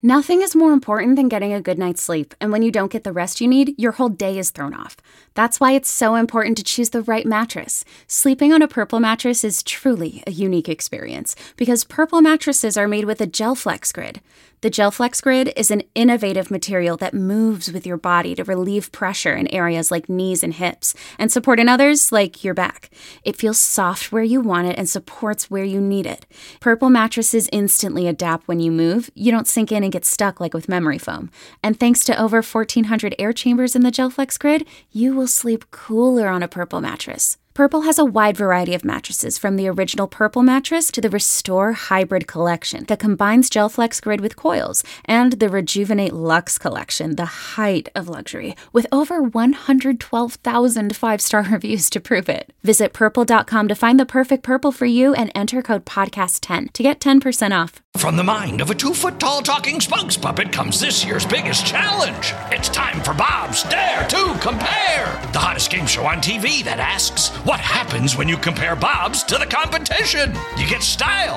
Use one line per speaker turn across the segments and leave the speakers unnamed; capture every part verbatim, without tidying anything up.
Nothing is more important than getting a good night's sleep, and when you don't get the rest you need, your whole day is thrown off. That's why it's so important to choose the right mattress. Sleeping on a Purple mattress is truly a unique experience, because Purple mattresses are made with a GelFlex Grid. The GelFlex Grid is an innovative material that moves with your body to relieve pressure in areas like knees and hips, and support in others like your back. It feels soft where you want it and supports where you need it. Purple mattresses instantly adapt when you move. You don't sink in and get stuck like with memory foam. And thanks to over fourteen hundred air chambers in the GelFlex Grid, you will sleep cooler on a Purple mattress. Purple has a wide variety of mattresses, from the original Purple mattress to the Restore Hybrid collection that combines GelFlex Grid with coils, and the Rejuvenate Luxe collection, the height of luxury, with over one hundred twelve thousand five-star reviews to prove it. Visit purple dot com to find the perfect Purple for you and enter code podcast ten to get ten percent off.
From the mind of a two-foot-tall talking spokes puppet comes this year's biggest challenge. It's time for Bob's Dare to Compare, the hottest game show on T V that asks, what happens when you compare Bob's to the competition? You get style.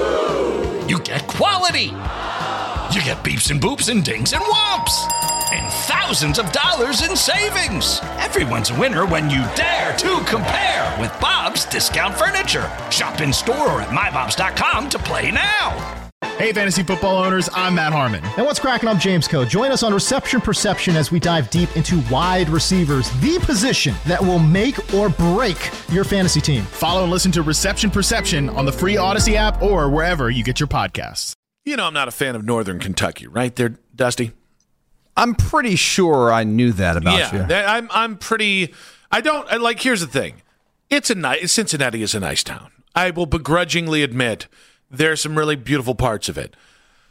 You get quality. You get beeps and boops and dings and whomps. And thousands of dollars in savings. Everyone's a winner when you dare to compare with Bob's Discount Furniture. Shop in store or at my bobs dot com to play now.
Hey, fantasy football owners, I'm Matt Harmon.
And what's cracking? I'm James Coe. Join us on Reception Perception as we dive deep into wide receivers, the position that will make or break your fantasy team.
Follow and listen to Reception Perception on the free Odyssey app or wherever you get your podcasts.
You know I'm not a fan of Northern Kentucky, right there, Dusty?
I'm pretty sure I knew that about
yeah,
you.
Yeah, I'm I'm pretty – I don't – like, here's the thing. It's a nice – Cincinnati is a nice town. I will begrudgingly admit – there are some really beautiful parts of it.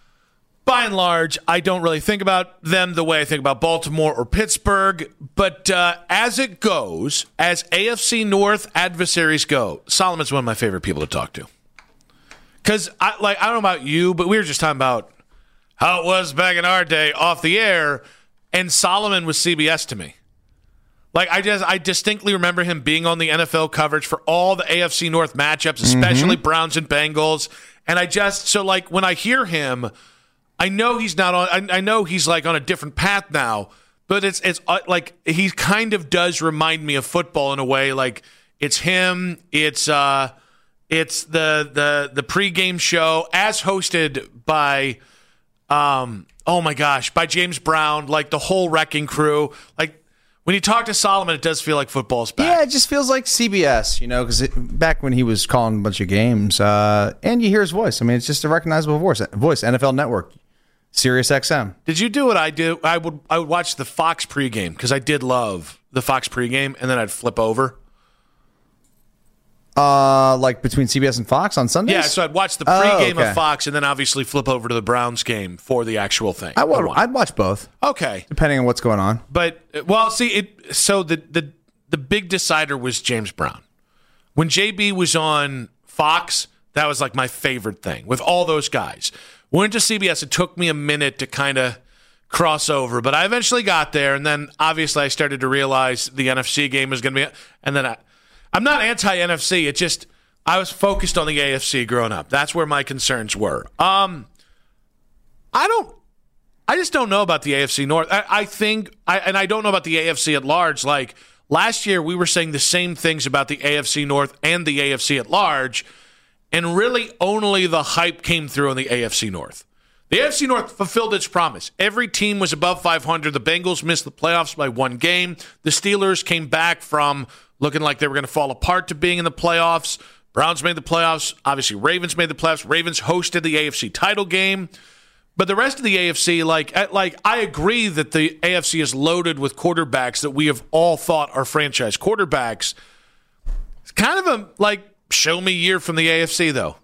By and large, I don't really think about them the way I think about Baltimore or Pittsburgh. But uh, as it goes, as A F C North adversaries go, Solomon's one of my favorite people to talk to. Because, I, like, I don't know about you, but we were just talking about how it was back in our day off the air, and Solomon was C B S to me. Like, I just, I distinctly remember him being on the N F L coverage for all the A F C North matchups, especially mm-hmm. Browns and Bengals. And I just, so like when I hear him, I know he's not on, I, I know he's like on a different path now, but it's, it's uh, like he kind of does remind me of football in a way. Like it's him, it's, uh, it's the, the, the pregame show as hosted by, um, oh my gosh, by James Brown, like the whole Wrecking Crew. Like, when you talk to Solomon, it does feel like football's back.
Yeah, it just feels like C B S, you know, because back when he was calling a bunch of games, uh, and you hear his voice. I mean, it's just a recognizable voice. Voice, N F L Network, Sirius X M.
Did you do what I do? I would I would watch the Fox pregame because I did love the Fox pregame, and then I'd flip over.
Uh, like between C B S and Fox on Sundays?
Yeah, so I'd watch the pregame
oh, okay.
of Fox and then obviously flip over to the Browns game for the actual thing.
I would, I'd watch both.
Okay.
Depending on what's going on.
But, well, see, it. so the, the, the big decider was James Brown. When J B was on Fox, that was like my favorite thing with all those guys. Went to C B S, it took me a minute to kind of cross over, but I eventually got there, and then obviously I started to realize the N F C game was going to be, and then I, I'm not anti-N F C. It just, I was focused on the A F C growing up. That's where my concerns were. Um, I don't, I just don't know about the A F C North. I, I think, I, and I don't know about the A F C at large. Like, last year we were saying the same things about the A F C North and the A F C at large, and really only the hype came through on the A F C North. The A F C North fulfilled its promise. Every team was above five hundred. The Bengals missed the playoffs by one game. The Steelers came back from looking like they were going to fall apart to being in the playoffs. Browns made the playoffs. Obviously, Ravens made the playoffs. Ravens hosted the A F C title game. But the rest of the A F C, like, like I agree that the A F C is loaded with quarterbacks that we have all thought are franchise quarterbacks. It's kind of a, like, show me year from the A F C, though.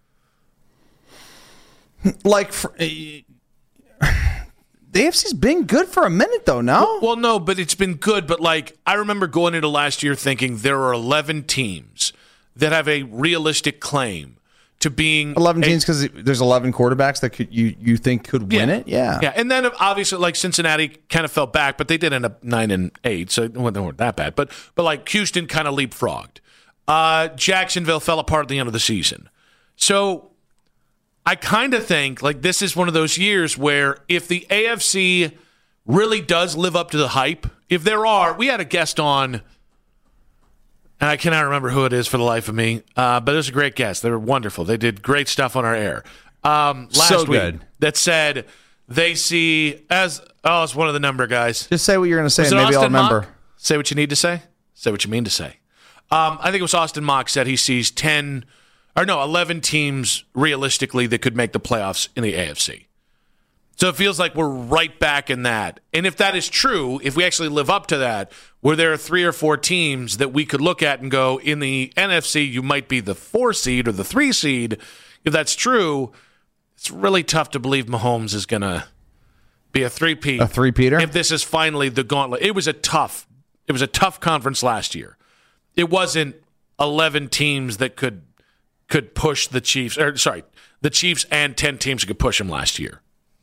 Like, for, uh, the A F C's been good for a minute, though, no?
Well, well, no, but it's been good. But, like, I remember going into last year thinking there are eleven teams that have a realistic claim to being
eleven teams because there's eleven quarterbacks that could you you think could win
yeah,
it. Yeah,
yeah, and then obviously like Cincinnati kind of fell back, but they did end up nine and eight, so well, they weren't that bad. But but like Houston kind of leapfrogged. Uh, Jacksonville fell apart at the end of the season. So I kind of think like this is one of those years where if the A F C really does live up to the hype, if there are, we had a guest on, and I cannot remember who it is for the life of me, uh, but it was a great guest. They were wonderful. They did great stuff on our air um, last
So
week
good.
that said they see as, oh, it's one of the number guys.
Just say what you're going to say,
Was
and
it
maybe I'll
Austin
remember.
Mock? Say what you need to say. Say what you mean to say. Um, I think it was Austin Mock said he sees ten, or no, eleven teams realistically that could make the playoffs in the A F C. So it feels like we're right back in that. And if that is true, if we actually live up to that, where there are three or four teams that we could look at and go, in the N F C, you might be the four seed or the three seed. If that's true, it's really tough to believe Mahomes is going to be a three-peat.
A three-peater?
If this is finally the gauntlet. It was a tough, it was a tough conference last year. It wasn't eleven teams that could could push the Chiefs, or sorry, the Chiefs and ten teams that could push them last year.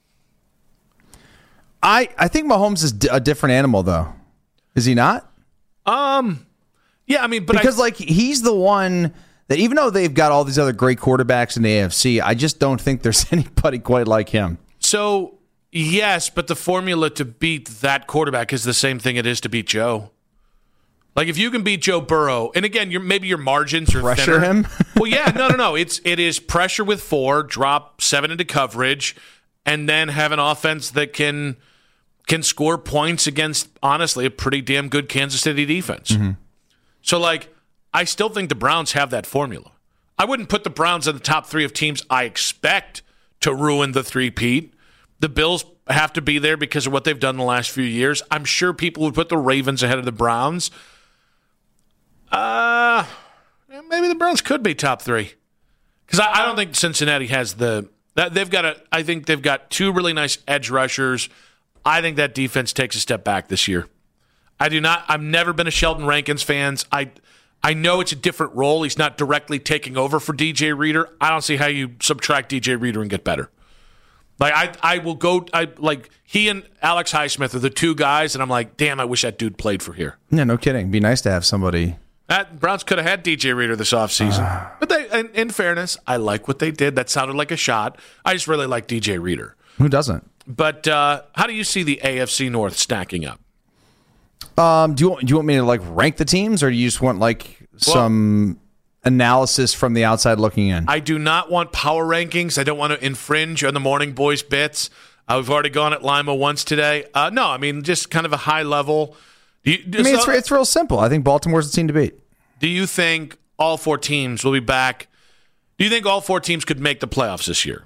I, I think Mahomes is d- a different animal, though. Is he not?
Um, yeah, I mean, but
because
I,
like he's the one that even though they've got all these other great quarterbacks in the A F C, I just don't think there's anybody quite like him.
So yes, but the formula to beat that quarterback is the same thing it is to beat Joe. Like if you can beat Joe Burrow, and again, your maybe your margins are
Pressure
thinner.
him?
Well, yeah, no, no, no. It's it is pressure with four, drop seven into coverage, and then have an offense that can can score points against honestly a pretty damn good Kansas City defense.
Mm-hmm.
So like, I still think the Browns have that formula. I wouldn't put the Browns in the top three of teams I expect to ruin the three-peat. The Bills have to be there because of what they've done the last few years. I'm sure people would put the Ravens ahead of the Browns. Uh, maybe the Browns could be top three because I, I don't think Cincinnati has the. That they've got a. I think they've got two really nice edge rushers. I think that defense takes a step back this year. I do not. I've never been a Sheldon Rankins fan. I. I know it's a different role. He's not directly taking over for D J Reader. I don't see how you subtract D J Reader and get better. Like I, I will go. I like he and Alex Highsmith are the two guys, and I'm like, damn, I wish that dude played for here.
Yeah, no kidding. It'd be nice to have somebody.
That Browns could have had D J Reader this offseason. Uh, but they, in, in fairness, I like what they did. That sounded like a shot. I just really like D J Reader.
Who doesn't?
But uh, how do you see the A F C North stacking up?
Um, do you want, do you want me to like rank the teams, or do you just want like well, some analysis from the outside looking in?
I do not want power rankings. I don't want to infringe on the Morning Boys bits. Uh, we've already gone at Lima once today. Uh, no, I mean just kind of a high level. Do you,
I mean,
so,
it's it's real simple. I think Baltimore's the team to beat.
Do you think all four teams will be back? Do you think all four teams could make the playoffs this year?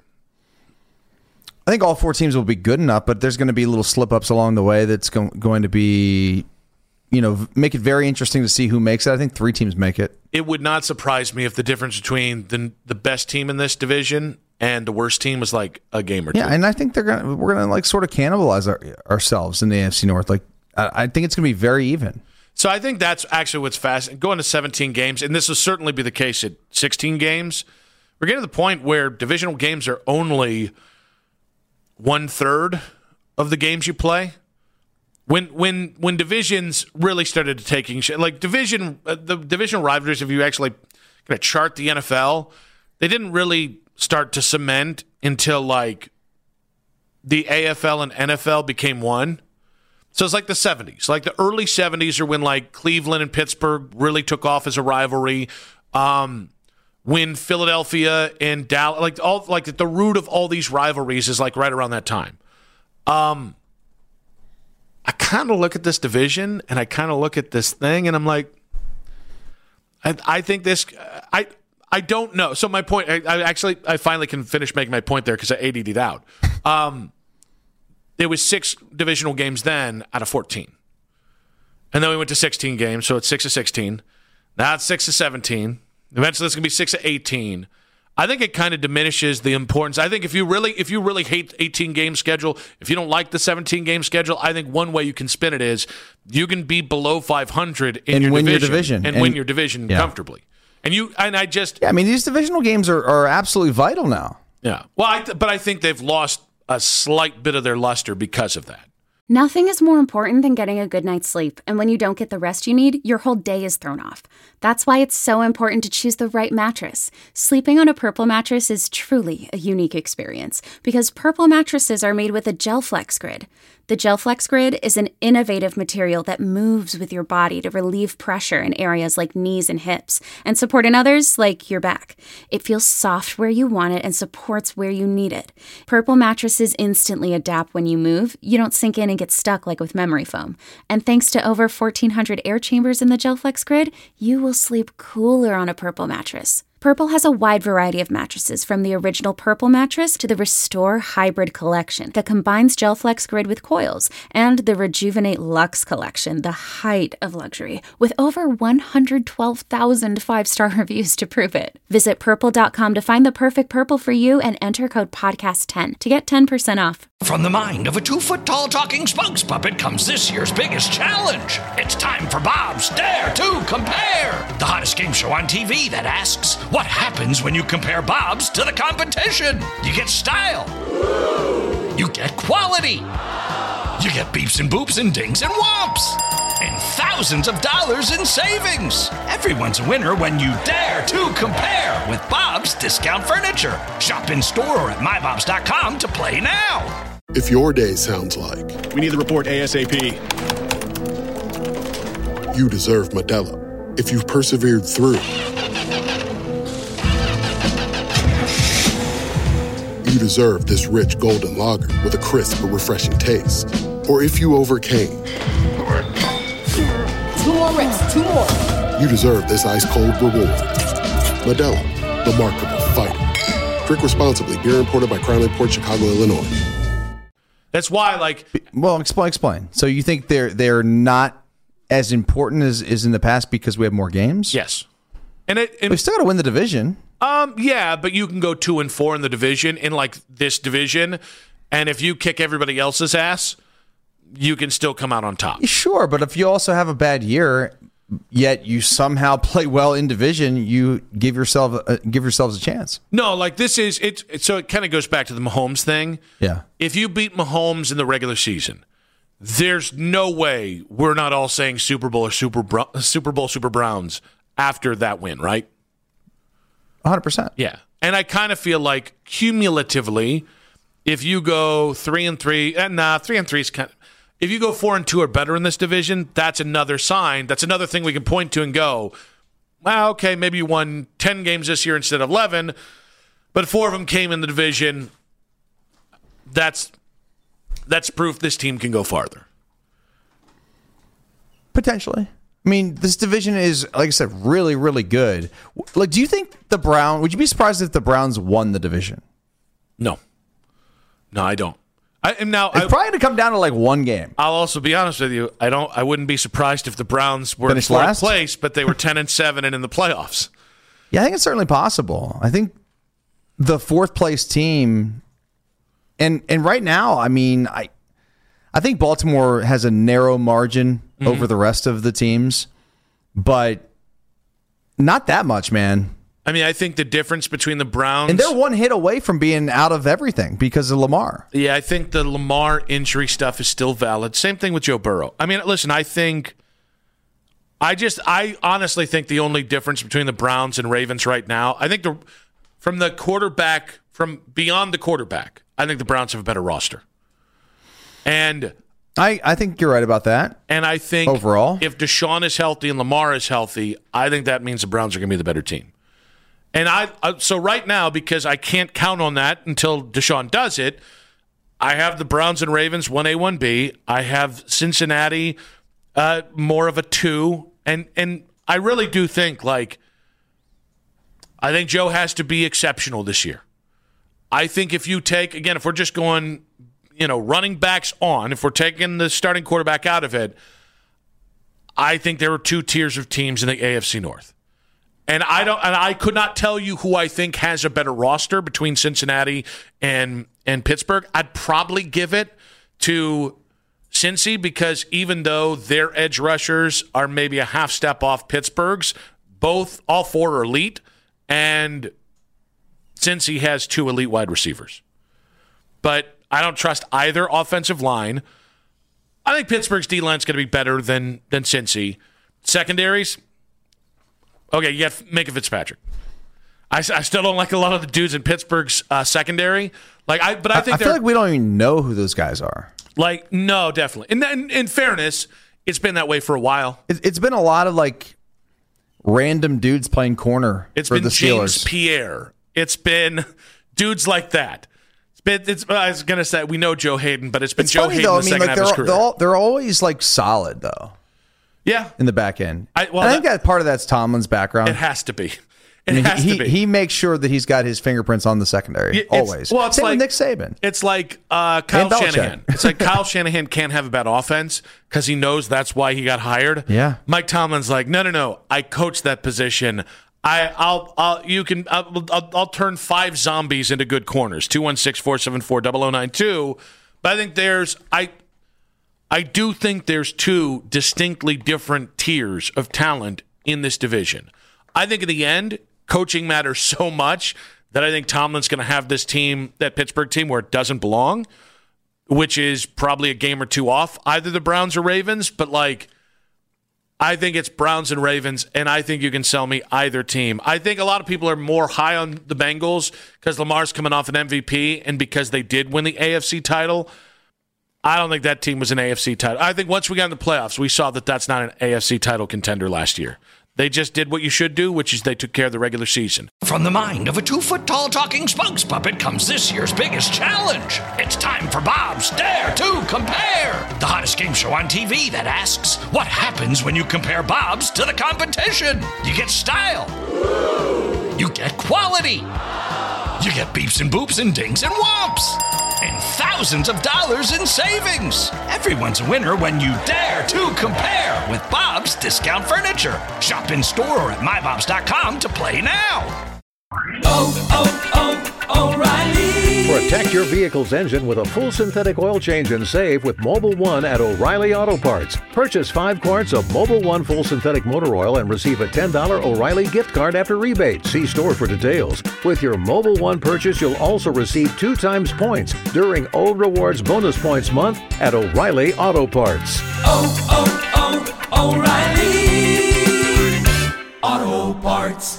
I think all four teams will be good enough, but there's going to be little slip-ups along the way that's go- going to be, you know, make it very interesting to see who makes it. I think three teams make it.
It would not surprise me if the difference between the the best team in this division and the worst team was like a game or two.
Yeah, and I think they're gonna we're gonna like sort of cannibalize our, ourselves in the A F C North. Like I, I think it's gonna be very even.
So I think that's actually what's fascinating. Going to seventeen games, and this will certainly be the case at sixteen games. We're getting to the point where divisional games are only one third of the games you play. When when when divisions really started taking like division uh, the divisional rivalries, if you actually kind of chart the N F L, they didn't really start to cement until like the A F L and N F L became one. So it's like the seventies. Like the early seventies are when like Cleveland and Pittsburgh really took off as a rivalry. Um, when Philadelphia and Dallas, like all like the root of all these rivalries is like right around that time. Um, I kind of look at this division and I kind of look at this thing and I'm like, I, I think this, I I don't know. So my point, I, I actually, I finally can finish making my point there because I A D D'd out. Um, there was six divisional games then out of fourteen. And then we went to sixteen games, so it's six of sixteen. Now it's six of seventeen. Eventually it's going to be six of eighteen. I think it kind of diminishes the importance. I think if you really if you really hate eighteen-game schedule, if you don't like the seventeen-game schedule, I think one way you can spin it is you can be below five hundred in
and
your,
win
division,
your division
and,
and
win your division
yeah.
comfortably. And you and I just
yeah, I mean these divisional games are, are absolutely vital now.
Yeah, well, I, but I think they've lost a slight bit of their luster because of that.
Nothing is more important than getting a good night's sleep, and when you don't get the rest you need, your whole day is thrown off. That's why it's so important to choose the right mattress. Sleeping on a Purple mattress is truly a unique experience because Purple mattresses are made with a GelFlex Grid. The GelFlex Grid is an innovative material that moves with your body to relieve pressure in areas like knees and hips and support in others like your back. It feels soft where you want it and supports where you need it. Purple mattresses instantly adapt when you move. You don't sink in and get stuck like with memory foam. And thanks to over fourteen hundred air chambers in the GelFlex Grid, you will sleep cooler on a Purple mattress. Purple has a wide variety of mattresses, from the original Purple mattress to the Restore Hybrid collection that combines GelFlex Grid with coils, and the Rejuvenate Luxe collection, the height of luxury, with over one hundred twelve thousand five-star reviews to prove it. Visit purple dot com to find the perfect Purple for you and enter code podcast ten to get ten percent off.
From the mind of a two-foot-tall talking spokes puppet comes this year's biggest challenge. It's time for Bob's Dare to Compare, the hottest game show on T V that asks, what happens when you compare Bob's to the competition? You get style. You get quality. You get beeps and boops and dings and whomps. And thousands of dollars in savings. Everyone's a winner when you dare to compare with Bob's Discount Furniture. Shop in store or at my bobs dot com to play now.
If your day sounds like
We need the report ASAP.
you deserve Modelo. If you've persevered through, you deserve this rich golden lager with a crisp but refreshing taste. Or if you overcame,
Two more reps, two more.
you deserve this ice-cold reward. Modelo, the mark of a fighter. Drink responsibly. Beer imported by Crown Imports, Chicago, Illinois.
That's why, like,
Well, explain. Explain. So you think they're they're not as important as is in the past because we have more games?
yes, and it, and
We still got to win the division.
Um, yeah, but you can go two and four in the division, in like this division, and if you kick everybody else's ass, you can still come out on top.
Sure, but if you also have a bad year, yet you somehow play well in division, you give yourself a, give yourselves a chance.
No, like this is it's, it's so it kind of goes back to the Mahomes thing.
Yeah.
If you beat Mahomes in the regular season, there's no way we're not all saying Super Bowl or Super Bro- Super Bowl Super Browns after that win, right?
one hundred percent.
Yeah. And I kind of feel like cumulatively, if you go three and three, and nah, three and three is kind of, if you go four and two or better in this division, that's another sign. That's another thing we can point to and go, well, okay, maybe you won ten games this year instead of eleven, but four of them came in the division. That's that's proof this team can go farther.
Potentially. I mean, this division is, like I said, really, really good. Like, do you think the Browns, would you be surprised if the Browns won the division?
No. No, I don't. I am now
It's
I,
probably going to come down to like one game.
I'll also be honest with you. I don't. I wouldn't be surprised if the Browns were
Finished
in fourth
last?
place, but they were ten and seven and in the playoffs.
Yeah, I think it's certainly possible. I think the fourth place team, and and right now, I mean, I I think Baltimore has a narrow margin mm-hmm. over the rest of the teams, but not that much, man.
I mean, I think the difference between the Browns
and they're one hit away from being out of everything because of Lamar.
Yeah, I think the Lamar injury stuff is still valid. Same thing with Joe Burrow. I mean, listen, I think I just I honestly think the only difference between the Browns and Ravens right now, I think the from the quarterback, from beyond the quarterback, I think the Browns have a better roster. And
I, I think you're right about that.
And I think
overall,
if Deshaun is healthy and Lamar is healthy, I think that means the Browns are going to be the better team. And I uh, so right now, because I can't count on that until Deshaun does it, I have the Browns and Ravens one A, one B. I have Cincinnati uh, more of a two. And and I really do think, like, I think Joe has to be exceptional this year. I think if you take, again, if we're just going, you know, running backs on, if we're taking the starting quarterback out of it, I think there are two tiers of teams in the A F C North. And I don't and I could not tell you who I think has a better roster between Cincinnati and and Pittsburgh. I'd probably give it to Cincy because even though their edge rushers are maybe a half step off Pittsburgh's, both all four are elite, and Cincy has two elite wide receivers. But I don't trust either offensive line. I think Pittsburgh's D-line's going to be better than than Cincy. Secondaries, okay, you got Minka Fitzpatrick. I, I still don't like a lot of the dudes in Pittsburgh's uh, secondary. Like, I but I think
I, I feel like we don't even know who those guys are.
Like, no, definitely. And in, in fairness, it's been that way for a while.
It, it's been a lot of like random dudes playing corner
it's
for
been
the Steelers.
James Pierre. It's been dudes like that. It's been. It's, I was gonna say we know Joe Hayden, but it's been
It's
Joe
funny,
Hayden
though.
the
I mean,
second
like
half
they're,
of his career.
they're, all, they're always like solid though
yeah,
in the back end.
I, well,
and I think
that,
that part of that's Tomlin's background.
it has to be. It
I mean,
has
he,
to be.
He makes sure that he's got his fingerprints on the secondary
It's-
always.
Well, it's
Same
like
with Nick Saban.
It's like uh, Kyle
And Belichick.
Shanahan. It's like Kyle Shanahan can't have a bad offense because he knows that's why he got hired.
Yeah.
Mike Tomlin's like, no, no, no. I coach that position. I, I'll, I'll, you can, I'll, I'll, I'll turn five zombies into good corners. two one six, four seven four, zero zero nine two. But I think there's, I, I do think there's two distinctly different tiers of talent in this division. I think in the end, coaching matters so much that I think Tomlin's going to have this team, that Pittsburgh team, where it doesn't belong, which is probably a game or two off either the Browns or Ravens. But like, I think it's Browns and Ravens, and I think you can sell me either team. I think a lot of people are more high on the Bengals because Lamar's coming off an M V P and because they did win the A F C title. I don't think that team was an A F C title. I think once we got in the playoffs, we saw that that's not an A F C title contender last year. They just did what you should do, which is they took care of the regular season.
From the mind of a two-foot-tall talking spokes puppet comes this year's biggest challenge. It's time for Bob's Dare to Compare, the hottest game show on T V that asks, what happens when you compare Bob's to the competition? You get style. You get quality. You get beeps and boops and dings and whomps. And thousands of dollars in savings. Everyone's a winner when you dare to compare with Bob's Discount Furniture. Shop in store or at my bobs dot com to play now.
Oh, oh, oh, O'Reilly. Protect your vehicle's engine with a full synthetic oil change and save with Mobil one at O'Reilly Auto Parts. Purchase five quarts of Mobil one full synthetic motor oil and receive a ten dollars O'Reilly gift card after rebate. See store for details. With your Mobil one purchase, you'll also receive two times points during O Rewards Bonus Points Month at O'Reilly Auto Parts. Oh, oh, oh, O'Reilly Auto Parts.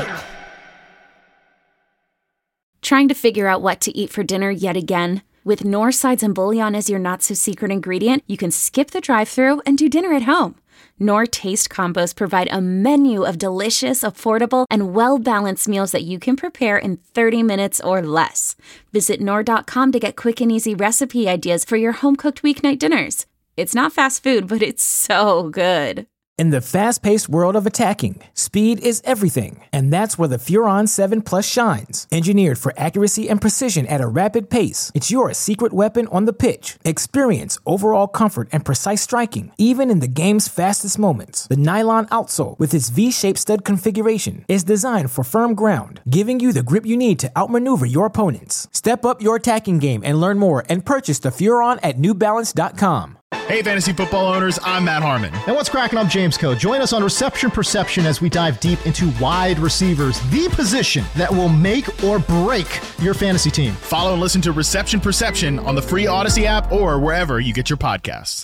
Trying to figure out what to eat for dinner yet again? With Knorr sides and bouillon as your not-so-secret ingredient, you can skip the drive-thru and do dinner at home. Knorr Taste Combos provide a menu of delicious, affordable, and well-balanced meals that you can prepare in thirty minutes or less. Visit Knorr dot com to get quick and easy recipe ideas for your home-cooked weeknight dinners. It's not fast food, but it's so good.
In the fast-paced world of attacking, speed is everything, and that's where the Furon seven Plus shines. Engineered for accuracy and precision at a rapid pace, it's your secret weapon on the pitch. Experience overall comfort and precise striking, even in the game's fastest moments. The nylon outsole, with its V-shaped stud configuration, is designed for firm ground, giving you the grip you need to outmaneuver your opponents. Step up your attacking game and learn more and purchase the Furon at new balance dot com.
Hey, fantasy football owners, I'm Matt Harmon.
And what's cracking? I'm James Coe. Join us on Reception Perception as we dive deep into wide receivers, the position that will make or break your fantasy team.
Follow and listen to Reception Perception on the free Odyssey app or wherever you get your podcasts.